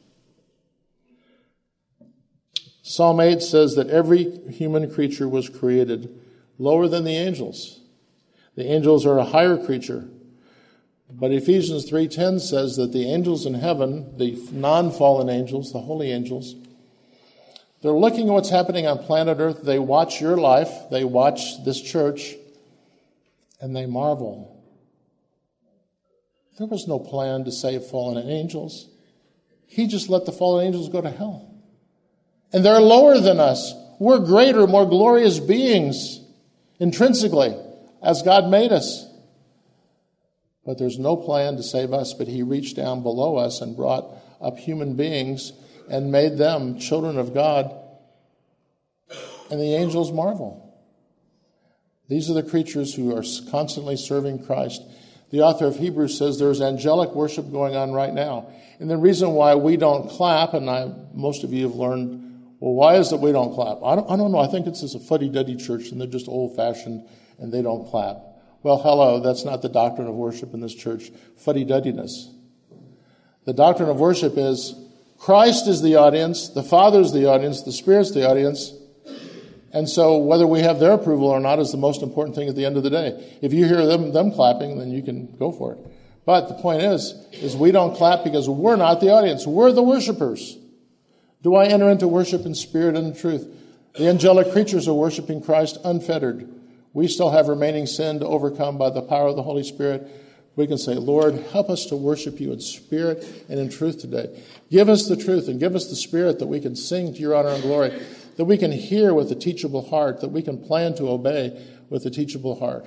Psalm eight says that every human creature was created lower than the angels. The angels are a higher creature. But Ephesians three ten says that the angels in heaven, the non-fallen angels, the holy angels, they're looking at what's happening on planet Earth. They watch your life. They watch this church. And they marvel. There was no plan to save fallen angels. He just let the fallen angels go to hell. And they're lower than us. We're greater, more glorious beings intrinsically as God made us. But there's no plan to save us, but he reached down below us and brought up human beings and made them children of God. And the angels marvel. These are the creatures who are constantly serving Christ. The author of Hebrews says there's angelic worship going on right now. And the reason why we don't clap, and I, most of you have learned, well, why is it we don't clap? I don't, I don't know. I think it's just a fuddy-duddy church, and they're just old-fashioned, and they don't clap. Well, hello, that's not the doctrine of worship in this church, fuddy-duddiness. The doctrine of worship is Christ is the audience, the Father is the audience, the Spirit's the audience. And so whether we have their approval or not is the most important thing at the end of the day. If you hear them, them clapping, then you can go for it. But the point is, is we don't clap because we're not the audience. We're the worshipers. Do I enter into worship in spirit and in truth? The angelic creatures are worshiping Christ unfettered. We still have remaining sin to overcome by the power of the Holy Spirit. We can say, Lord, help us to worship you in spirit and in truth today. Give us the truth and give us the spirit that we can sing to your honor and glory, that we can hear with a teachable heart, that we can plan to obey with a teachable heart.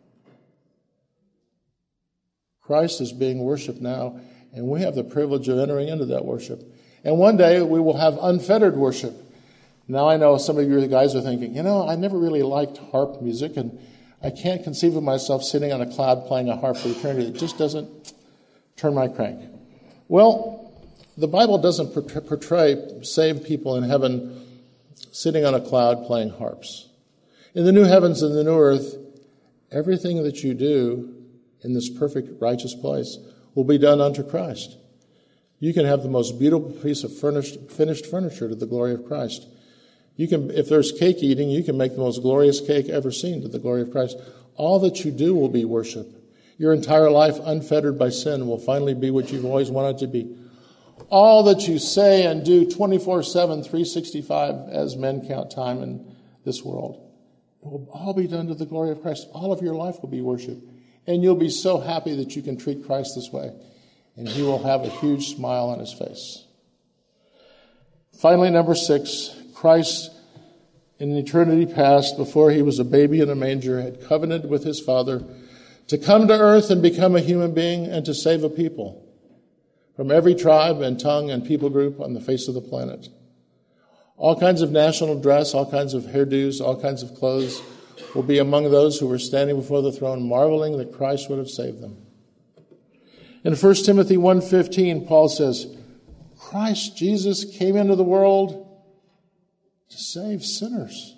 Christ is being worshiped now, and we have the privilege of entering into that worship. And one day we will have unfettered worship. Now I know some of you guys are thinking, you know, I never really liked harp music, and I can't conceive of myself sitting on a cloud playing a harp for eternity. It just doesn't turn my crank. Well, the Bible doesn't portray saved people in heaven sitting on a cloud playing harps. In the new heavens and the new earth, everything that you do in this perfect righteous place will be done unto Christ. You can have the most beautiful piece of furnished, finished furniture to the glory of Christ. You can, if there's cake eating, you can make the most glorious cake ever seen to the glory of Christ. All that you do will be worship. Your entire life, unfettered by sin, will finally be what you've always wanted to be. All that you say and do twenty-four seven, three sixty-five, as men count time in this world, it will all be done to the glory of Christ. All of your life will be worship. And you'll be so happy that you can treat Christ this way. And he will have a huge smile on his face. Finally, number six, Christ in eternity past, before he was a baby in a manger, had covenanted with his Father to come to earth and become a human being and to save a people from every tribe and tongue and people group on the face of the planet. All kinds of national dress, all kinds of hairdos, all kinds of clothes will be among those who were standing before the throne, marveling that Christ would have saved them. In First Timothy one fifteen, Paul says, Christ Jesus came into the world to save sinners.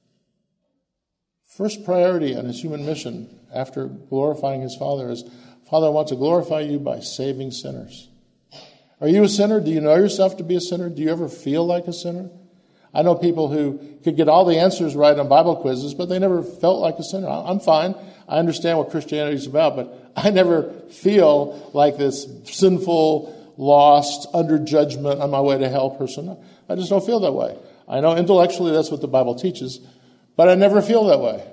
First priority on his human mission after glorifying his Father is, Father, I want to glorify you by saving sinners. Are you a sinner? Do you know yourself to be a sinner? Do you ever feel like a sinner? I know people who could get all the answers right on Bible quizzes, but they never felt like a sinner. I'm fine. I understand what Christianity is about, but I never feel like this sinful, lost, under judgment, on my way to hell person. I just don't feel that way. I know intellectually that's what the Bible teaches, but I never feel that way.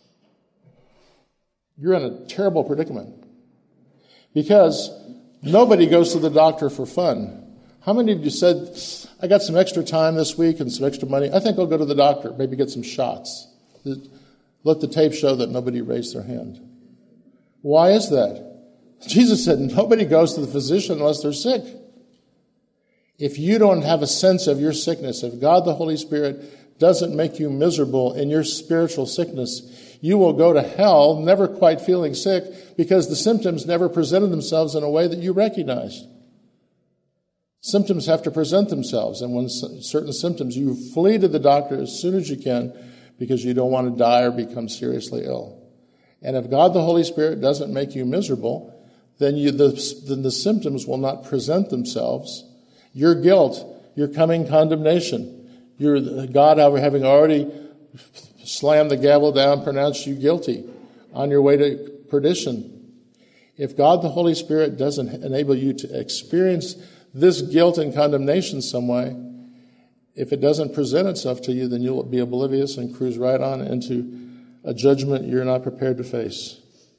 You're in a terrible predicament. Because nobody goes to the doctor for fun. How many of you said, I got some extra time this week and some extra money. I think I'll go to the doctor, maybe get some shots. Let the tape show that nobody raised their hand. Why is that? Jesus said nobody goes to the physician unless they're sick. If you don't have a sense of your sickness, if God the Holy Spirit doesn't make you miserable in your spiritual sickness, you will go to hell never quite feeling sick because the symptoms never presented themselves in a way that you recognized. Symptoms have to present themselves, and when certain symptoms, you flee to the doctor as soon as you can because you don't want to die or become seriously ill. And if God the Holy Spirit doesn't make you miserable, then, you, the, then the symptoms will not present themselves. Your guilt, your coming condemnation, your God having already slammed the gavel down, pronounced you guilty on your way to perdition. If God the Holy Spirit doesn't enable you to experience this guilt and condemnation some way, if it doesn't present itself to you, then you'll be oblivious and cruise right on into a judgment you're not prepared to face.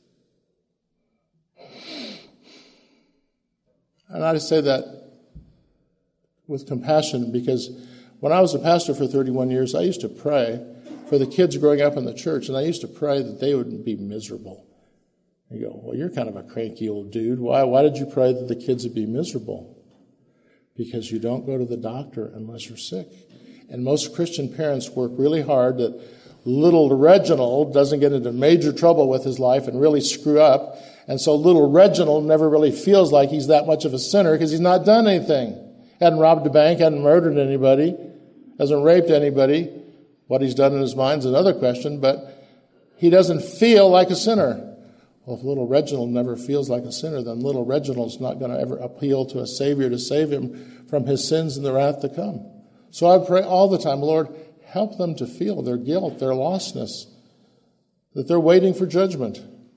And I say that with compassion because when I was a pastor for thirty-one years, I used to pray for the kids growing up in the church, and I used to pray that they would be miserable. You go, well, you're kind of a cranky old dude. Why, why did you pray that the kids would be miserable? Because you don't go to the doctor unless you're sick. And most Christian parents work really hard that little Reginald doesn't get into major trouble with his life and really screw up. And so little Reginald never really feels like he's that much of a sinner because he's not done anything. Hadn't robbed a bank, hadn't murdered anybody, hasn't raped anybody. What he's done in his mind is another question, but he doesn't feel like a sinner. Well, if little Reginald never feels like a sinner, then little Reginald's not going to ever appeal to a Savior to save him from his sins and the wrath to come. So I pray all the time, Lord, help them to feel their guilt, their lostness, that they're waiting for judgment.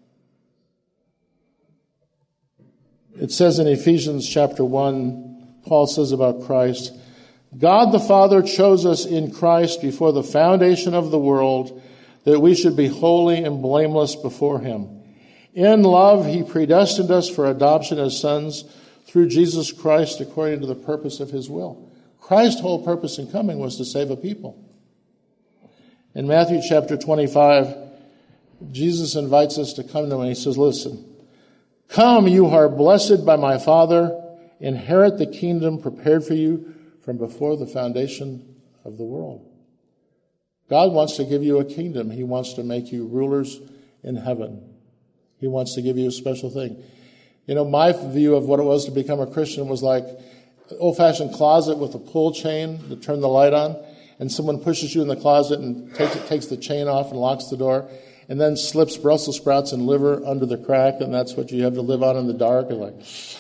It says in Ephesians chapter one, Paul says about Christ, God the Father chose us in Christ before the foundation of the world that we should be holy and blameless before him. In love, he predestined us for adoption as sons through Jesus Christ according to the purpose of his will. Christ's whole purpose in coming was to save a people. In Matthew chapter twenty-five, Jesus invites us to come to him and he says, listen, come, you are blessed by my Father, inherit the kingdom prepared for you from before the foundation of the world. God wants to give you a kingdom. He wants to make you rulers in heaven. He wants to give you a special thing. You know, my view of what it was to become a Christian was like an old-fashioned closet with a pull chain to turn the light on, and someone pushes you in the closet and takes, takes the chain off and locks the door, and then slips Brussels sprouts and liver under the crack, and that's what you have to live on in the dark. And like,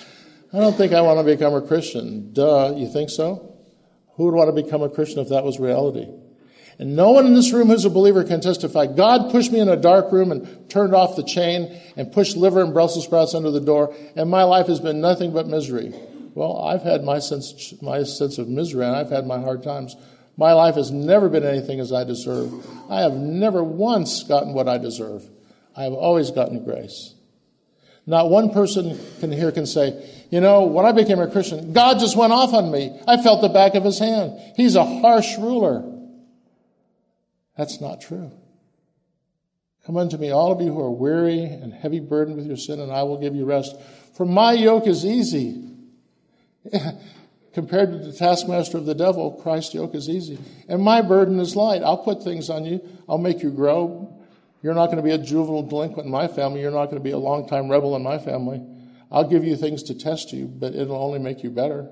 I don't think I want to become a Christian. Duh, you think so? Who would want to become a Christian if that was reality? And no one in this room who's a believer can testify, God pushed me in a dark room and turned off the chain and pushed liver and Brussels sprouts under the door, and my life has been nothing but misery. Well, I've had my sense, my sense of misery, and I've had my hard times. My life has never been anything as I deserve. I have never once gotten what I deserve. I have always gotten grace. Not one person can here can say, you know, when I became a Christian, God just went off on me. I felt the back of his hand. He's a harsh ruler. That's not true. Come unto me, all of you who are weary and heavy burdened with your sin, and I will give you rest. For my yoke is easy. Compared to the taskmaster of the devil, Christ's yoke is easy. And my burden is light. I'll put things on you. I'll make you grow. You're not going to be a juvenile delinquent in my family. You're not going to be a long-time rebel in my family. I'll give you things to test you, but it'll only make you better.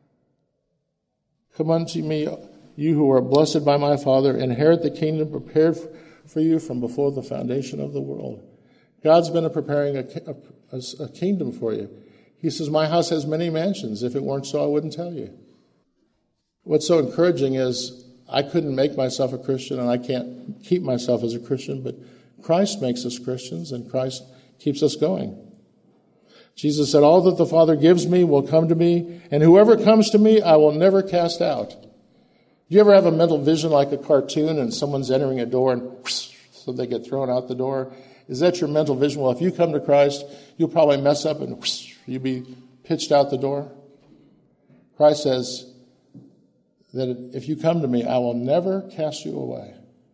Come unto me, you who are blessed by my Father, inherit the kingdom prepared for you from before the foundation of the world. God's been preparing a, a, a kingdom for you. He says, my house has many mansions. If it weren't so, I wouldn't tell you. What's so encouraging is I couldn't make myself a Christian, and I can't keep myself as a Christian, but Christ makes us Christians, and Christ keeps us going. Jesus said, all that the Father gives me will come to me, and whoever comes to me, I will never cast out. Do you ever have a mental vision like a cartoon and someone's entering a door and whoosh, so they get thrown out the door? Is that your mental vision? Well, if you come to Christ, you'll probably mess up and whoosh, you'll be pitched out the door. Christ says that if you come to me, I will never cast you away.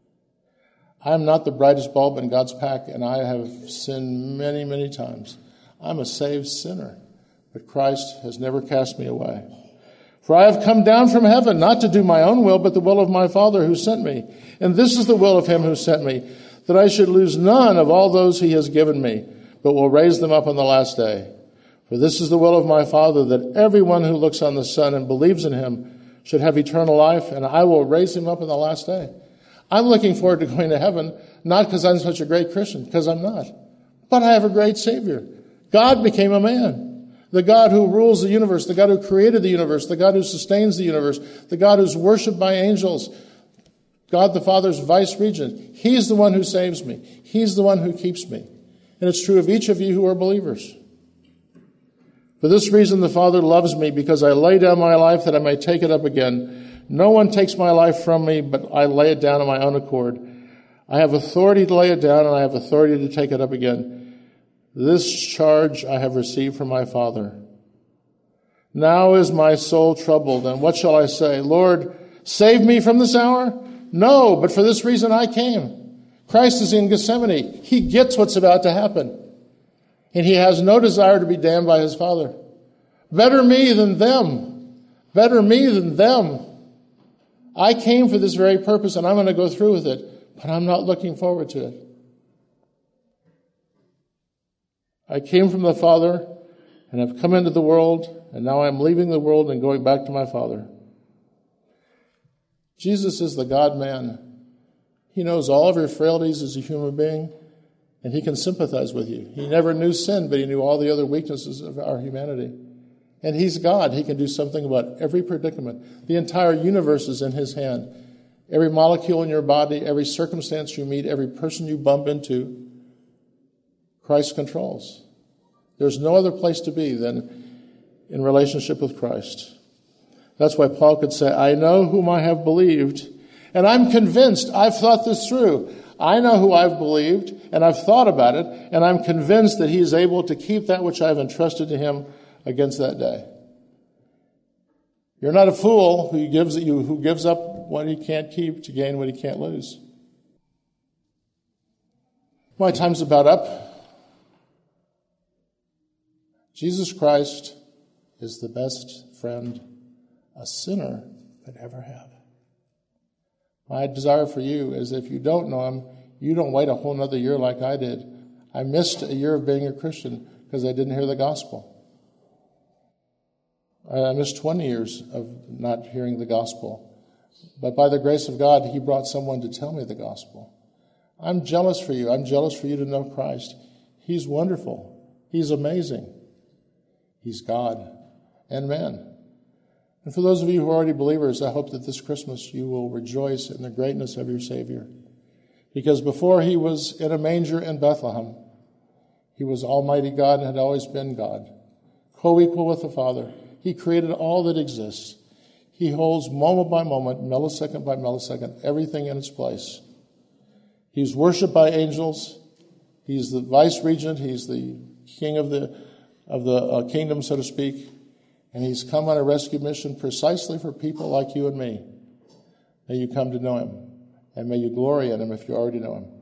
I am not the brightest bulb in God's pack, and I have sinned many, many times. I'm a saved sinner, but Christ has never cast me away. For I have come down from heaven, not to do my own will, but the will of my Father who sent me. And this is the will of him who sent me, that I should lose none of all those he has given me, but will raise them up on the last day. For this is the will of my Father, that everyone who looks on the Son and believes in him should have eternal life, and I will raise him up on the last day. I'm looking forward to going to heaven, not because I'm such a great Christian, because I'm not. But I have a great Savior. God became a man. The God who rules the universe, the God who created the universe, the God who sustains the universe, the God who's worshipped by angels, God the Father's vice regent. He's the one who saves me. He's the one who keeps me. And it's true of each of you who are believers. For this reason the Father loves me, because I lay down my life that I may take it up again. No one takes my life from me, but I lay it down on my own accord. I have authority to lay it down, and I have authority to take it up again. This charge I have received from my Father. Now is my soul troubled, and what shall I say? Lord, save me from this hour? No, but for this reason I came. Christ is in Gethsemane. He gets what's about to happen. And he has no desire to be damned by his Father. Better me than them. Better me than them. I came for this very purpose, and I'm going to go through with it, but I'm not looking forward to it. I came from the Father and have come into the world, and now I'm leaving the world and going back to my Father. Jesus is the God-man. He knows all of your frailties as a human being, and he can sympathize with you. He never knew sin, but he knew all the other weaknesses of our humanity. And he's God. He can do something about every predicament. The entire universe is in his hand. Every molecule in your body, every circumstance you meet, every person you bump into, Christ controls. There's no other place to be than in relationship with Christ. That's why Paul could say, I know whom I have believed, and I'm convinced. I've thought this through. I know who I've believed, and I've thought about it, and I'm convinced that he is able to keep that which I've entrusted to him against that day. You're not a fool who gives you who gives up what he can't keep to gain what he can't lose. My time's about up. Jesus Christ is the best friend a sinner could ever have. My desire for you is if you don't know him, you don't wait a whole other year like I did. I missed a year of being a Christian because I didn't hear the gospel. I missed twenty years of not hearing the gospel. But by the grace of God, he brought someone to tell me the gospel. I'm jealous for you. I'm jealous for you to know Christ. He's wonderful. He's amazing. He's God and man. And for those of you who are already believers, I hope that this Christmas you will rejoice in the greatness of your Savior. Because before he was in a manger in Bethlehem, he was Almighty God and had always been God, co-equal with the Father. He created all that exists. He holds moment by moment, millisecond by millisecond, everything in its place. He's worshipped by angels. He's the vice regent. He's the king of the of the uh, kingdom, so to speak. And he's come on a rescue mission precisely for people like you and me. May you come to know him, and may you glory in him if you already know him.